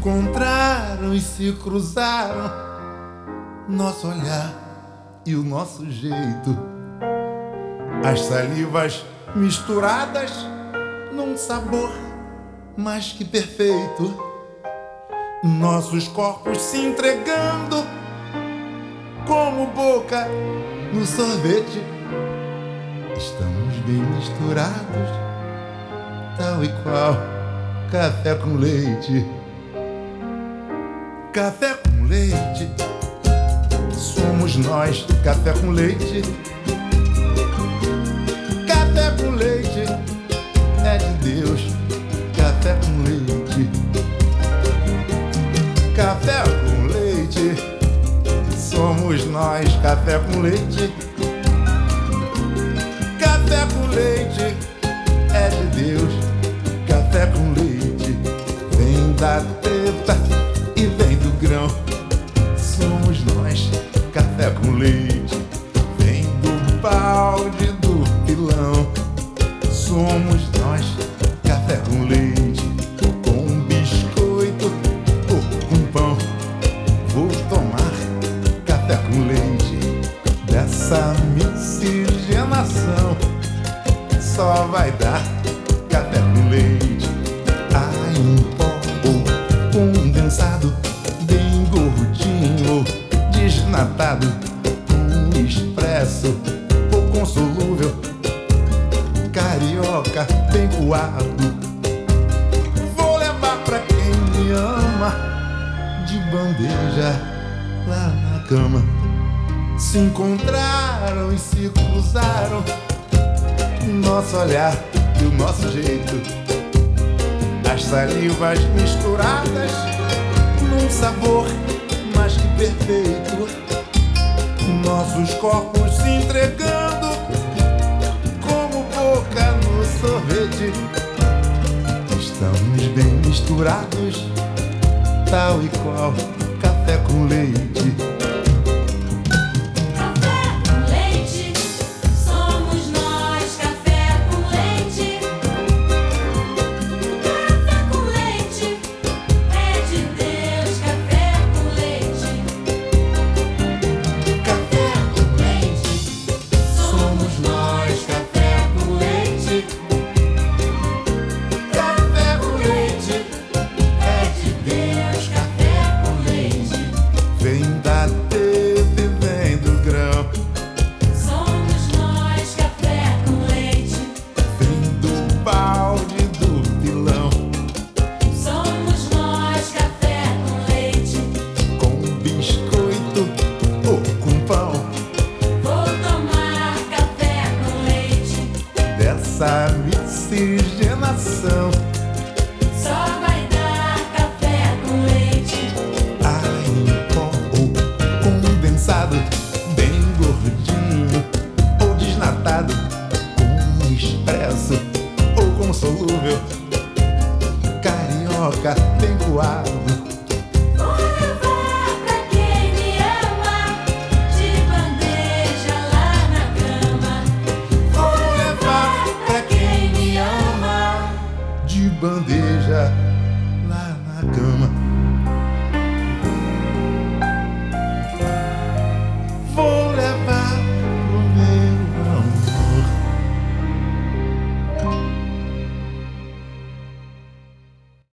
encontraram e se cruzaram, nosso olhar e o nosso jeito, as salivas misturadas num sabor mais que perfeito, nossos corpos se entregando como boca no sorvete. Estamos bem misturados, tal e qual café com leite. Café com leite, somos nós, café com leite. Café com leite, é de Deus, café com leite. Café com leite, somos nós, café com leite. Café com leite, é de Deus, café com leite. Vem da teta e vem do grão, somos nós, café com leite. Vem do balde do pilão, somos nós, café com leite. Com biscoito ou com pão, vou tomar café com leite. Dessa miscigenação só vai dar café com leite. Ah, em pó ou condensado, bem gordinho ou desnatado, com expresso ou com solúvel, carioca bem coado. Vou levar pra quem me ama, de bandeja lá na cama. Se encontraram e se cruzaram, nosso olhar e o nosso jeito, as salivas misturadas num sabor mais que perfeito, nossos corpos se entregando como boca no sorvete. Estamos bem misturados, tal e qual café com leite.